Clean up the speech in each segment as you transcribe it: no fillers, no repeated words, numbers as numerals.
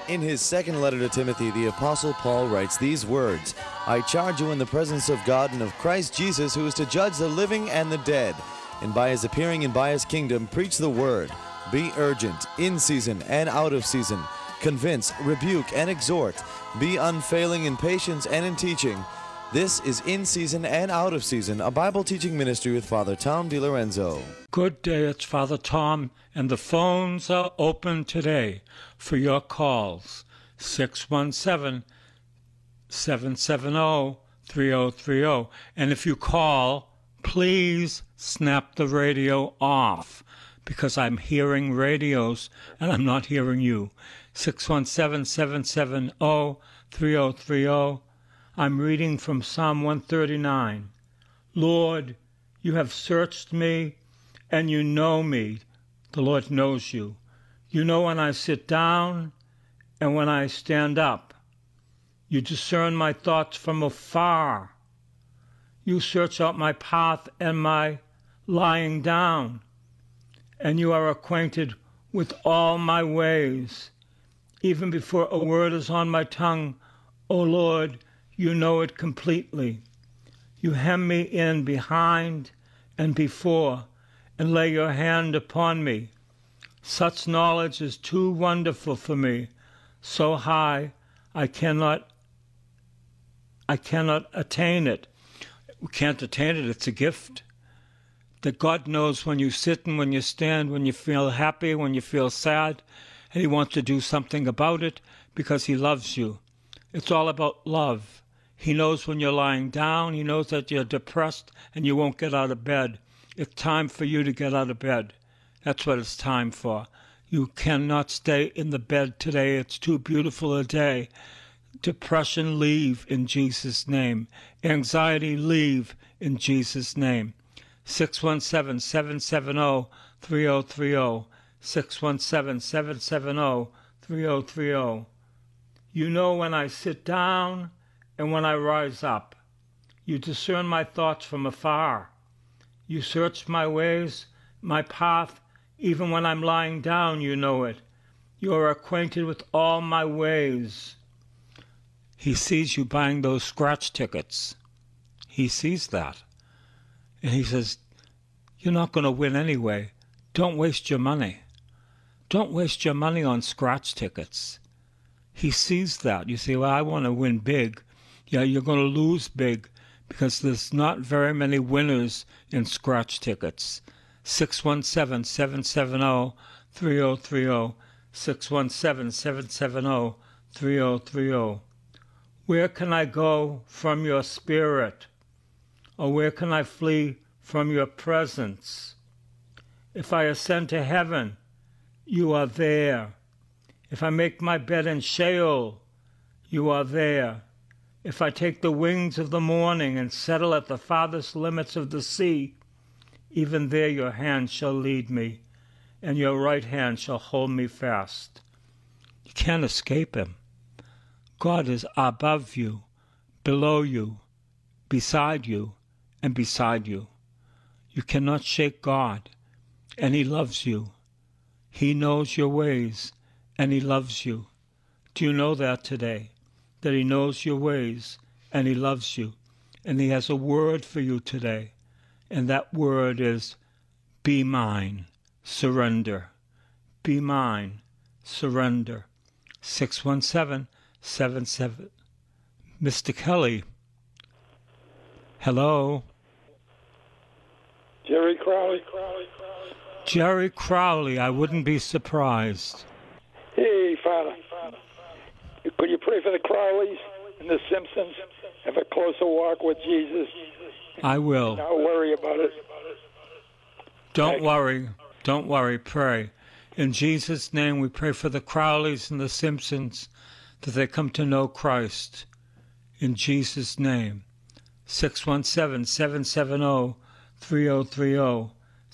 In his second letter to Timothy, the Apostle Paul writes these words, I charge you in the presence of God and of Christ Jesus, who is to judge the living and the dead, and by his appearing and by his kingdom, preach the word. Be urgent, in season and out of season. Convince, rebuke, and exhort. Be unfailing in patience and in teaching. This is In Season and Out of Season, a Bible teaching ministry with Father Tom DiLorenzo. Good day, it's Father Tom, and the phones are open today for your calls. 617-770-3030. And if you call, please snap the radio off, because I'm hearing radios and I'm not hearing you. 617-770-3030. I'm reading from Psalm 139. Lord, you have searched me, and you know me. The Lord knows you. You know when I sit down and when I stand up. You discern my thoughts from afar. You search out my path and my lying down, and you are acquainted with all my ways. Even before a word is on my tongue, O Lord, you know it completely. You hem me in behind and before, and lay your hand upon me. Such knowledge is too wonderful for me, so high I cannot attain it. We can't attain it, it's a gift. That God knows when you sit and when you stand, when you feel happy, when you feel sad, and he wants to do something about it because he loves you. It's all about love. He knows when you're lying down. He knows that you're depressed and you won't get out of bed. It's time for you to get out of bed. That's what it's time for. You cannot stay in the bed today. It's too beautiful a day. Depression, leave in Jesus' name. Anxiety, leave in Jesus' name. 617-770-3030. 617-770-3030. You know when I sit down and when I rise up. You discern my thoughts from afar. You search my ways, my path, even when I'm lying down, you know it. You are acquainted with all my ways. He sees you buying those scratch tickets. He sees that. And he says, you're not going to win anyway. Don't waste your money. Don't waste your money on scratch tickets. He sees that. You say, well, I want to win big. Yeah, you're going to lose big because there's not very many winners in scratch tickets. 617-770-3030. 617-770-3030. Where can I go from your spirit? Or where can I flee from your presence? If I ascend to heaven, you are there. If I make my bed in Sheol, you are there. If I take the wings of the morning and settle at the farthest limits of the sea, even there your hand shall lead me, and your right hand shall hold me fast. You can't escape him. God is above you, below you, beside you, and beside you. You cannot shake God, and he loves you. He knows your ways, and he loves you. Do you know that today? That he knows your ways, and he loves you. And he has a word for you today. And that word is, be mine, surrender. Be mine, surrender. 617-77. Mr. Kelly. Hello. Jerry Crowley. Jerry Crowley, I wouldn't be surprised. Hey, Father. Could you pray for the Crowleys and the Simpsons? Have a closer walk with Jesus. I will. Don't worry about it. Don't worry, pray. In Jesus' name, we pray for the Crowleys and the Simpsons, that they come to know Christ. In Jesus' name. 617-770-3030.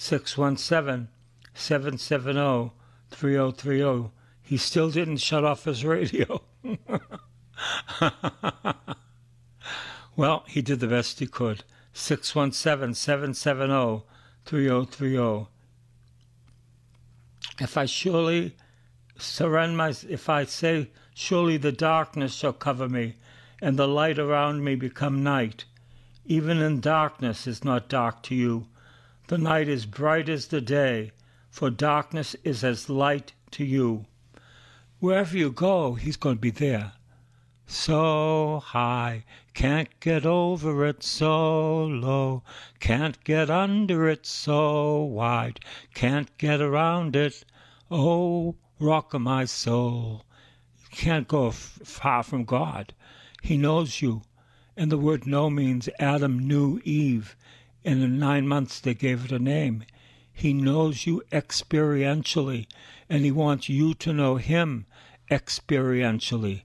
617-770-3030. He still didn't shut off his radio. Well, he did the best he could. 617-770-3030. If I say Surely the darkness shall cover me, and the light around me become night. Even in darkness is not dark to you. The night is bright as the day, for darkness is as light to you. Wherever you go, he's going to be there. So high, can't get over it, so low, can't get under it, so wide, can't get around it, oh, rock of my soul. You can't go far from God. He knows you. And the word know means Adam knew Eve, and in 9 months they gave it a name. He knows you experientially, and he wants you to know him experientially.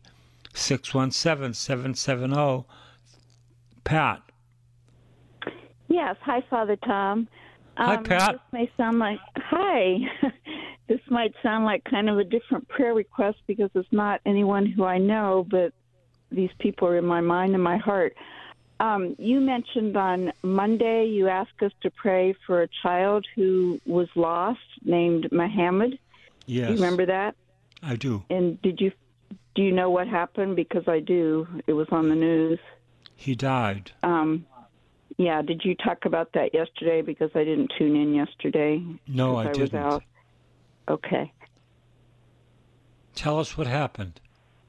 617-770. Pat. Yes. Hi, Father Tom. Hi, Pat. This may sound like, hi. This might sound like kind of a different prayer request because it's not anyone who I know, but these people are in my mind and my heart. You mentioned on Monday you asked us to pray for a child who was lost named Muhammad. Yes. Do you remember that? I do. And do you know what happened? Because I do. It was on the news. He died. Yeah. Did you talk about that yesterday? Because I didn't tune in yesterday. No, I didn't. Was out. Okay. Tell us what happened.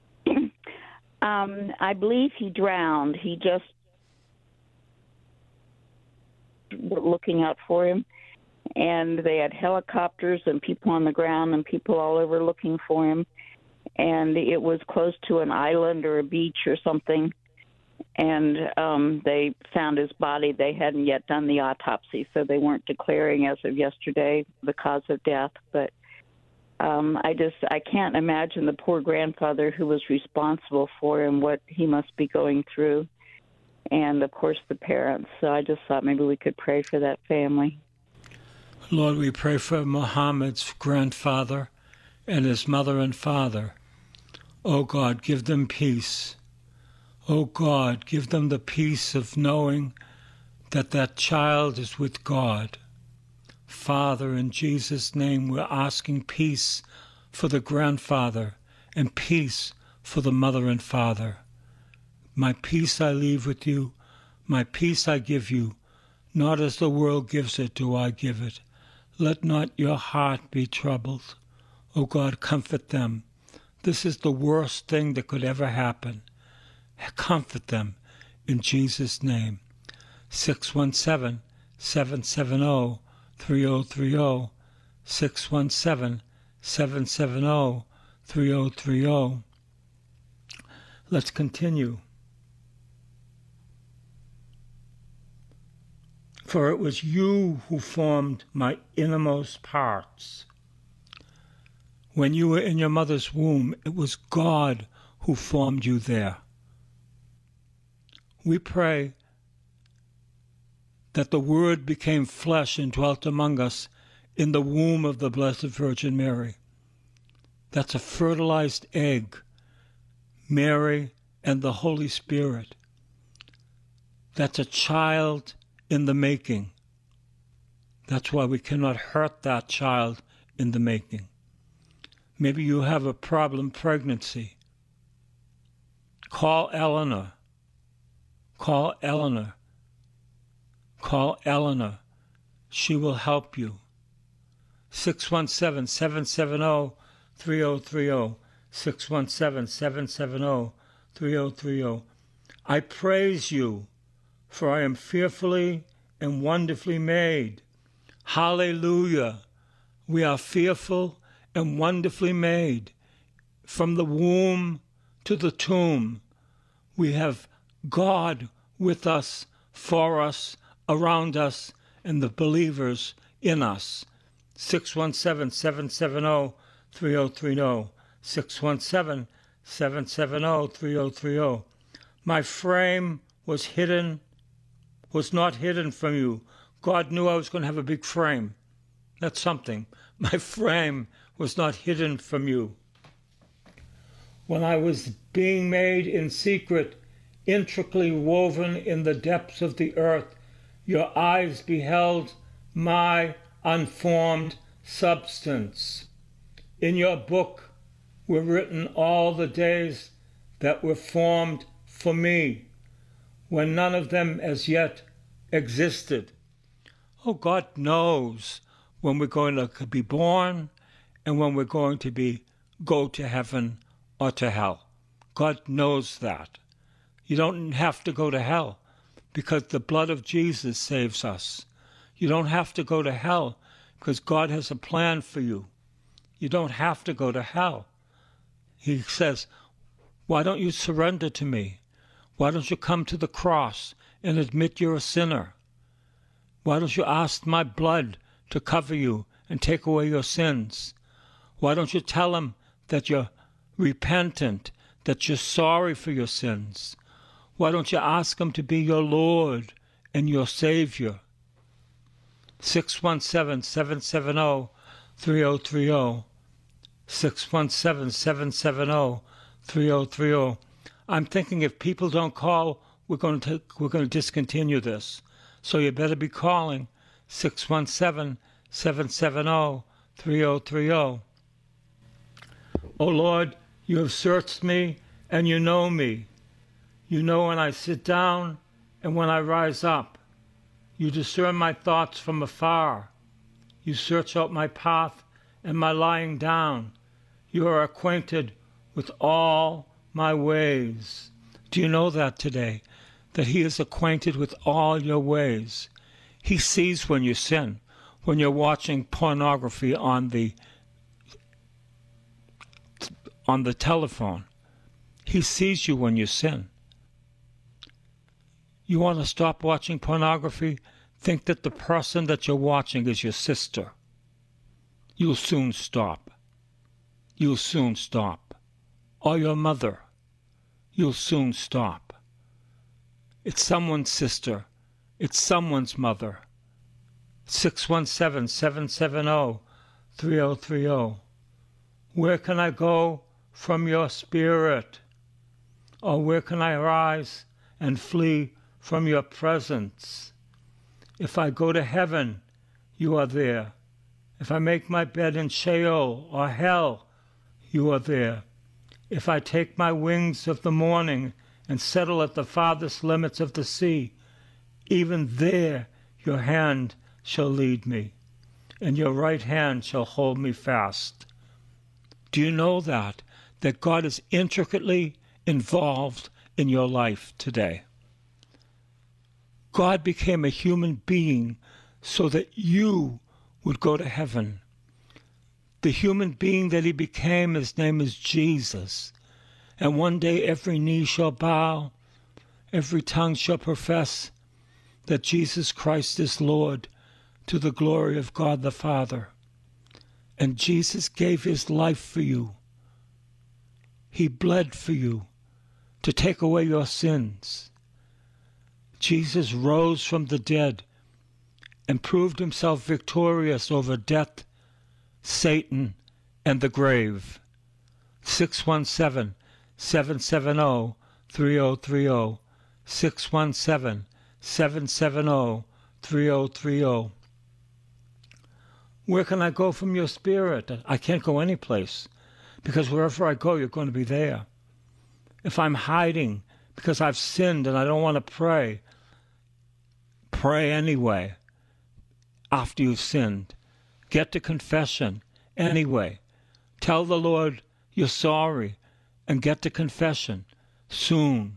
I believe he drowned. He just looking out for him, and they had helicopters and people on the ground and people all over looking for him, and it was close to an island or a beach or something, and they found his body. They hadn't yet done the autopsy, so they weren't declaring as of yesterday the cause of death, but I can't imagine the poor grandfather who was responsible for him, what he must be going through, and, of course, the parents. So I just thought maybe we could pray for that family. Lord, we pray for Muhammad's grandfather and his mother and father. Oh, God, give them peace. Oh, God, give them the peace of knowing that that child is with God. Father, in Jesus' name, we're asking peace for the grandfather and peace for the mother and father. My peace I leave with you, my peace I give you. Not as the world gives it do I give it. Let not your heart be troubled. O God, comfort them. This is the worst thing that could ever happen. Comfort them in Jesus' name. 617-770-3030, 617-770-3030. Let's continue. For it was you who formed my innermost parts. When you were in your mother's womb, it was God who formed you there. We pray that the Word became flesh and dwelt among us in the womb of the Blessed Virgin Mary. That's a fertilized egg, Mary and the Holy Spirit. That's a child in the making. That's why we cannot hurt that child in the making. Maybe you have a problem pregnancy. Call Eleanor. Call Eleanor. Call Eleanor. She will help you. 617-770-3030. 617-770-3030. I praise you, for I am fearfully and wonderfully made. Hallelujah. We are fearful and wonderfully made. From the womb to the tomb, we have God with us, for us, around us, and the believers in us. 617-770-3030. 617-770-3030. My frame was not hidden from you. God knew I was going to have a big frame. That's something. My frame was not hidden from you. When I was being made in secret, intricately woven in the depths of the earth, your eyes beheld my unformed substance. In your book, were written all the days that were formed for me, when none of them as yet existed. Oh, God knows when we're going to be born and when we're going to go to heaven or to hell. God knows that. You don't have to go to hell because the blood of Jesus saves us. You don't have to go to hell because God has a plan for you. You don't have to go to hell. He says, why don't you surrender to me? Why don't you come to the cross and admit you're a sinner? Why don't you ask my blood to cover you and take away your sins? Why don't you tell him that you're repentant, that you're sorry for your sins? Why don't you ask him to be your Lord and your Savior? 617-770-3030. 617-770-3030. I'm thinking if people don't call, we're going to discontinue this. So you better be calling 617-770-3030. Oh Lord, you have searched me and you know me. You know when I sit down and when I rise up. You discern my thoughts from afar. You search out my path and my lying down. You are acquainted with all my ways. Do you know that today? That he is acquainted with all your ways. He sees when you sin, when you're watching pornography on the telephone. He sees you when you sin. You want to stop watching pornography? Think that the person that you're watching is your sister. You'll soon stop. You'll soon stop. Or your mother. You'll soon stop. It's someone's sister. It's someone's mother. 617-770-3030. Where can I go from your spirit? Or where can I rise and flee from your presence? If I go to heaven, you are there. If I make my bed in Sheol or hell, you are there. If I take my wings of the morning and settle at the farthest limits of the sea, even there your hand shall lead me, and your right hand shall hold me fast. Do you know that God is intricately involved in your life today? God became a human being so that you would go to heaven. The human being that he became, his name is Jesus. And one day every knee shall bow, every tongue shall profess that Jesus Christ is Lord, to the glory of God the Father. And Jesus gave his life for you. He bled for you to take away your sins. Jesus rose from the dead and proved himself victorious over death, Satan, and the grave. 617-770-3030. 617-770-3030. Where can I go from your spirit? I can't go any place, because wherever I go, you're going to be there. If I'm hiding because I've sinned and I don't want to pray, pray anyway after you've sinned. Get to confession anyway. Tell the Lord you're sorry and get to confession soon.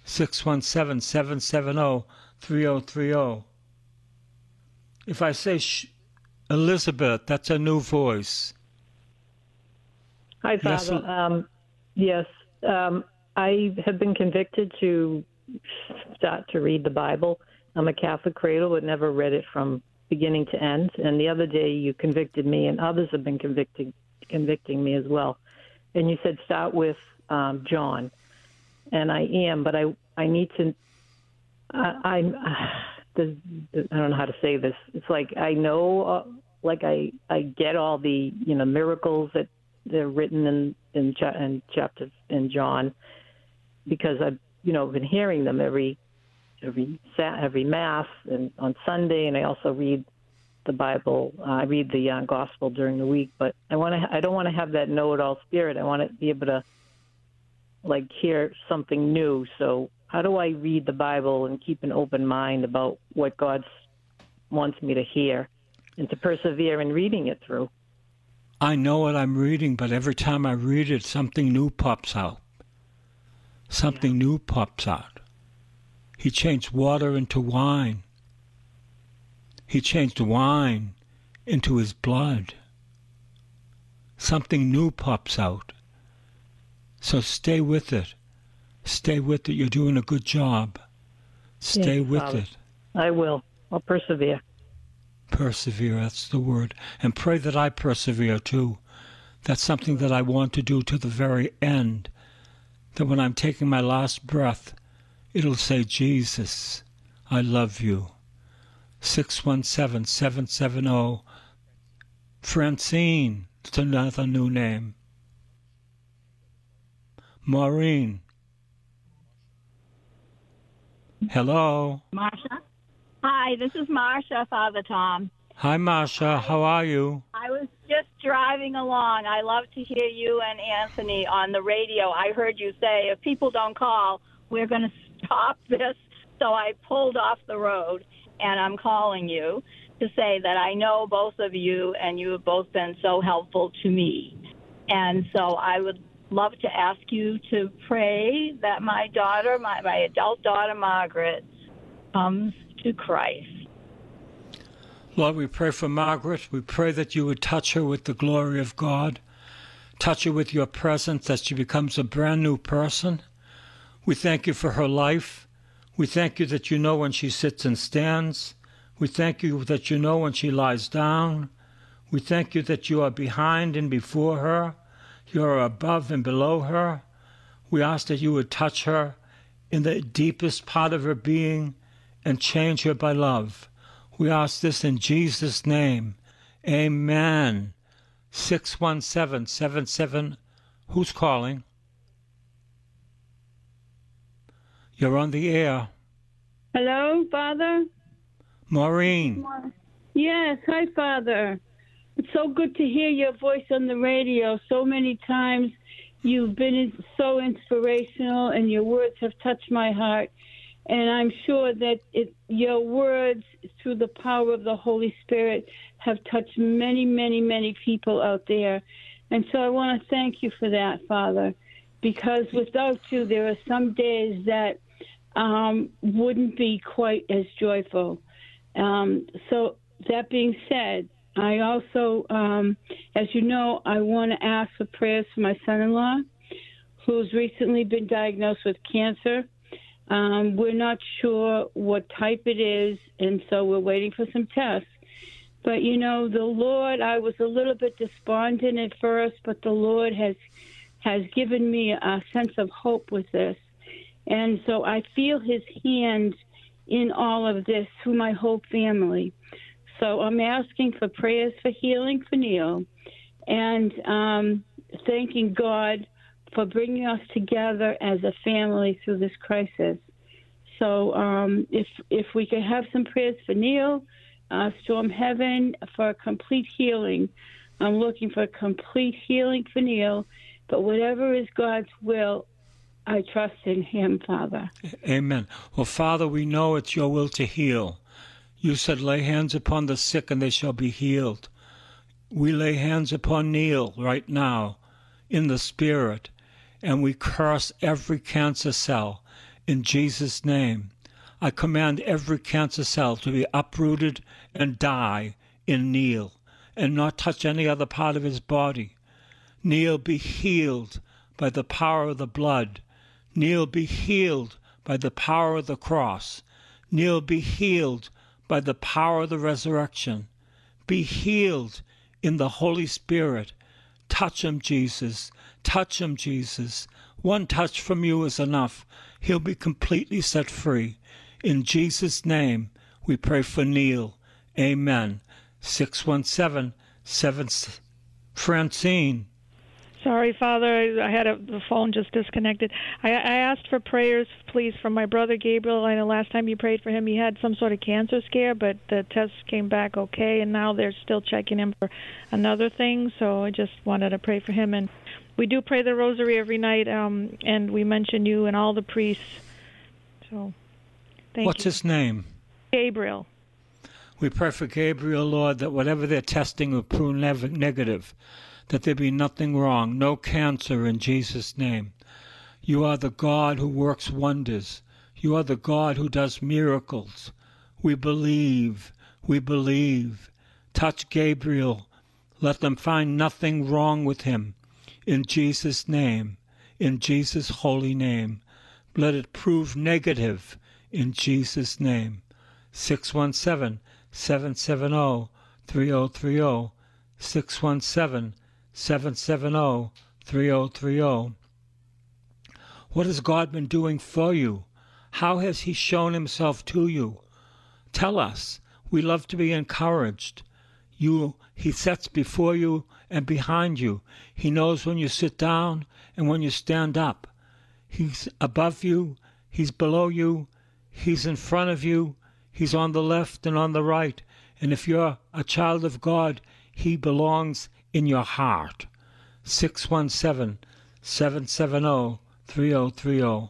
617-770-3030. If I say Elizabeth, that's a new voice. Hi, Father. Yes, I have been convicted to start to read the Bible. I'm a Catholic cradle, but never read it from beginning to end. And the other day you convicted me, and others have been convicting me as well. And you said start with John. And I am, but I need to, I don't know how to say this. It's like I know, I get all the, miracles that they're written in John, because I've, been hearing them every Mass and on Sunday, and I also read the Bible. I read the gospel during the week, but I don't want to have that know-it-all spirit. I want to be able to hear something new. So how do I read the Bible and keep an open mind about what God wants me to hear and to persevere in reading it through? I know what I'm reading, but every time I read it, something new pops out. Something new pops out. He changed water into wine. He changed wine into his blood. Something new pops out. So stay with it. Stay with it. You're doing a good job. Stay with it. I will. I'll persevere. Persevere, that's the word. And pray that I persevere too. That's something that I want to do to the very end. That when I'm taking my last breath, it'll say, Jesus, I love you. 617-770. Francine, it's another new name. Maureen. Hello. Marsha? Hi, this is Marsha, Father Tom. Hi, Marsha. How are you? I was just driving along. I love to hear you and Anthony on the radio. I heard you say, if people don't call, we're going to stop this. So I pulled off the road, and I'm calling you to say that I know both of you, and you have both been so helpful to me. And so I would love to ask you to pray that my daughter, my adult daughter, Margaret, comes to Christ. Lord, we pray for Margaret. We pray that you would touch her with the glory of God. Touch her with your presence, that she becomes a brand new person. We thank you for her life. We thank you that you know when she sits and stands. We thank you that you know when she lies down. We thank you that you are behind and before her. You are above and below her. We ask that you would touch her in the deepest part of her being and change her by love. We ask this in Jesus' name. Amen. 617-77. Who's calling? You're on the air. Hello, Father? Maureen. Yes, hi, Father. It's so good to hear your voice on the radio. So many times you've been so inspirational, and your words have touched my heart. And I'm sure that your words, through the power of the Holy Spirit, have touched many, many, many people out there. And so I want to thank you for that, Father, because without you, there are some days that wouldn't be quite as joyful. So that being said, I also, as you know, I want to ask for prayers for my son-in-law, who's recently been diagnosed with cancer. We're not sure what type it is, and so we're waiting for some tests. But, you know, the Lord, I was a little bit despondent at first, but the Lord has given me a sense of hope with this. And so I feel his hand in all of this through my whole family. So I'm asking for prayers for healing for Neil, and thanking God for bringing us together as a family through this crisis. So if we could have some prayers for Neil, Storm Heaven, for a complete healing. I'm looking for complete healing for Neil, but whatever is God's will, I trust in him, Father. Amen. Well, Father, we know it's your will to heal. You said, lay hands upon the sick and they shall be healed. We lay hands upon Neil right now in the Spirit, and we curse every cancer cell in Jesus' name. I command every cancer cell to be uprooted and die in Neil and not touch any other part of his body. Neil, be healed by the power of the blood. Neil, be healed by the power of the cross. Neil, be healed by the power of the resurrection. Be healed in the Holy Spirit. Touch him, Jesus. Touch him, Jesus. One touch from you is enough. He'll be completely set free. In Jesus' name, we pray for Neil. Amen. 617-7... Francine. Sorry, Father, I had the phone just disconnected. I asked for prayers, please, from my brother Gabriel. I know last time you prayed for him, he had some sort of cancer scare, but the tests came back okay, and now they're still checking him for another thing, so I just wanted to pray for him. And we do pray the rosary every night, and we mention you and all the priests. So, thank you. What's his name? Gabriel. We pray for Gabriel, Lord, that whatever they're testing will prove negative, that there be nothing wrong, no cancer in Jesus' name. You are the God who works wonders. You are the God who does miracles. We believe. We believe. Touch Gabriel. Let them find nothing wrong with him. In Jesus' name. In Jesus' holy name. Let it prove negative. In Jesus' name. 617-770-3030. 617-770-3030. What has God been doing for you? How has he shown himself to you? Tell us. We love to be encouraged. He sets before you and behind you. He knows when you sit down and when you stand up. He's above you. He's below you. He's in front of you. He's on the left and on the right. And if you're a child of God, he belongs in your heart. 617-770-3030.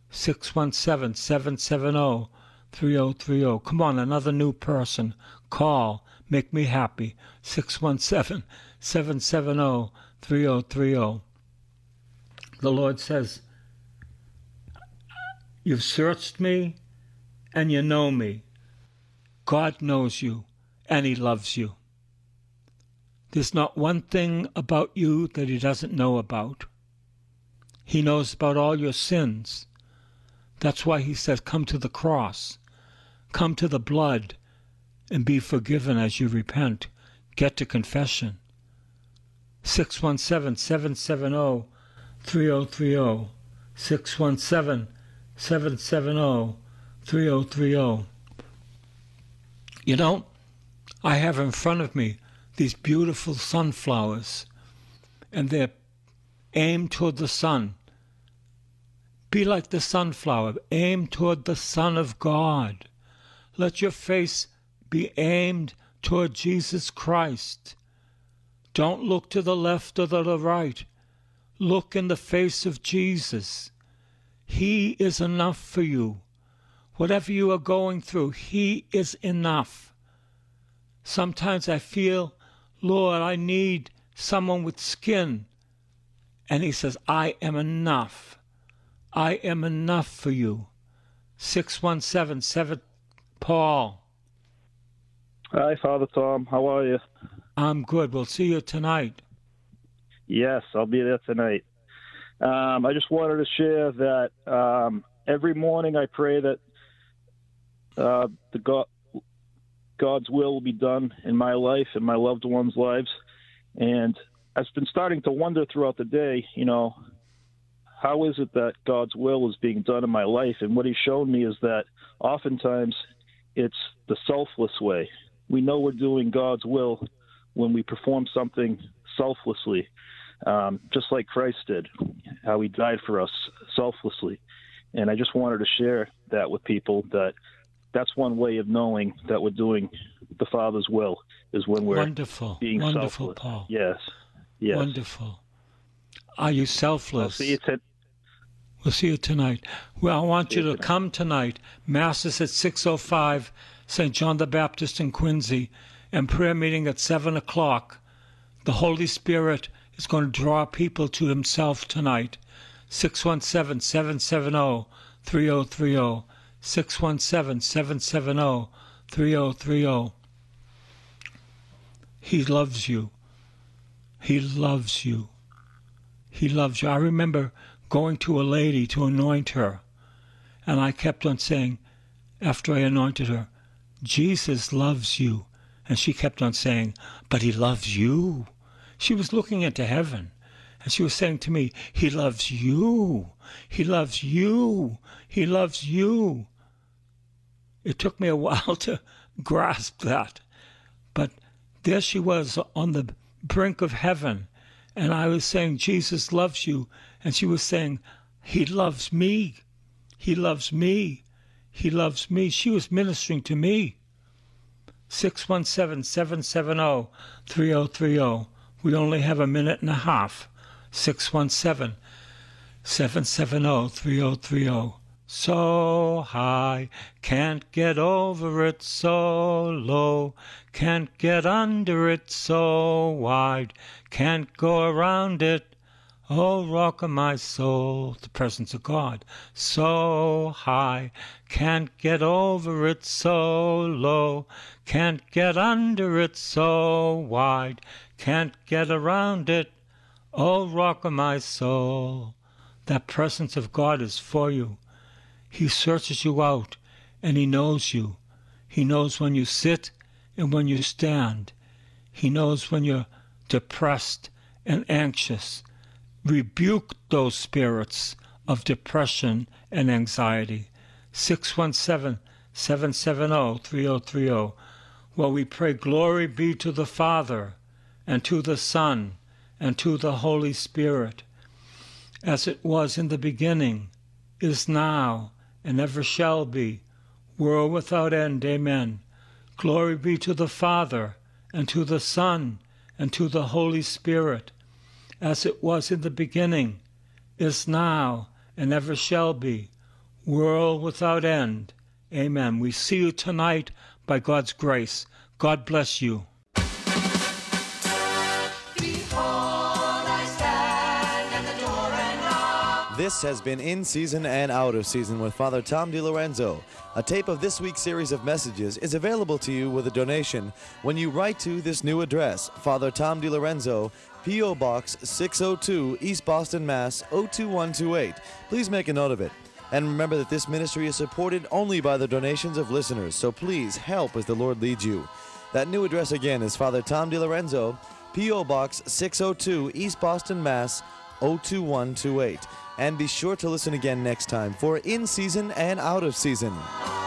617-770-3030. Come on, another new person. Call. Make me happy. 617-770-3030. The Lord says, you've searched me and you know me. God knows you and he loves you. There's not one thing about you that he doesn't know about. He knows about all your sins. That's why he says, come to the cross. Come to the blood and be forgiven as you repent. Get to confession. 617-770-3030. 617-770-3030. You know, I have in front of me these beautiful sunflowers, and they're aimed toward the sun. Be like the sunflower. Aim toward the Son of God. Let your face be aimed toward Jesus Christ. Don't look to the left or the right. Look in the face of Jesus. He is enough for you. Whatever you are going through, he is enough. Sometimes I feel, Lord, I need someone with skin. And he says, I am enough. I am enough for you. 617-7 Paul. Hi, Father Tom. How are you? I'm good. We'll see you tonight. Yes, I'll be there tonight. I just wanted to share that every morning I pray that God's will be done in my life and my loved ones' lives. And I've been starting to wonder throughout the day, how is it that God's will is being done in my life? And what he's shown me is that oftentimes it's the selfless way. We know we're doing God's will when we perform something selflessly, just like Christ did, how he died for us selflessly. And I just wanted to share that with people, that's one way of knowing that we're doing the Father's will, is when we're being wonderful, selfless. Paul. Yes. Wonderful. Are you selfless? I'll see you We'll see you tonight. Well, I want you to come tonight. Mass is at 6:05, St. John the Baptist in Quincy, and prayer meeting at 7 o'clock. The Holy Spirit is going to draw people to himself tonight. 617-770-3030. 617-770-3030. He loves you. He loves you. He loves you. I remember going to a lady to anoint her, and I kept on saying, after I anointed her, Jesus loves you. And she kept on saying, but he loves you. She was looking into heaven, and she was saying to me, he loves you. He loves you. He loves you. It took me a while to grasp that. But there she was on the brink of heaven, And I was saying, Jesus loves you. And she was saying, he loves me. He loves me. He loves me. She was ministering to me. 617-770-3030. We only have a minute and a half. 617-770-3030. So high, can't get over it, so low, can't get under it, so wide, can't go around it. Oh, rock of my soul, the presence of God. So high, can't get over it, so low, can't get under it, so wide, can't get around it. Oh, rock of my soul. That presence of God is for you. He searches you out, and he knows you. He knows when you sit and when you stand. He knows when you're depressed and anxious. Rebuke those spirits of depression and anxiety. 617-770-3030. Well, we pray glory be to the Father, and to the Son, and to the Holy Spirit, as it was in the beginning, is now, and ever shall be, world without end. Amen. Glory be to the Father, and to the Son, and to the Holy Spirit, as it was in the beginning, is now, and ever shall be, world without end. Amen. We see you tonight by God's grace. God bless you. This has been In Season and Out of Season with Father Tom DiLorenzo. A tape of this week's series of messages is available to you with a donation when you write to this new address, Father Tom DiLorenzo, P.O. Box 602, East Boston, Mass. 02128. Please make a note of it. And remember that this ministry is supported only by the donations of listeners, so please help as the Lord leads you. That new address again is Father Tom DiLorenzo, P.O. Box 602, East Boston, Mass. 02128. And be sure to listen again next time for In Season and Out of Season.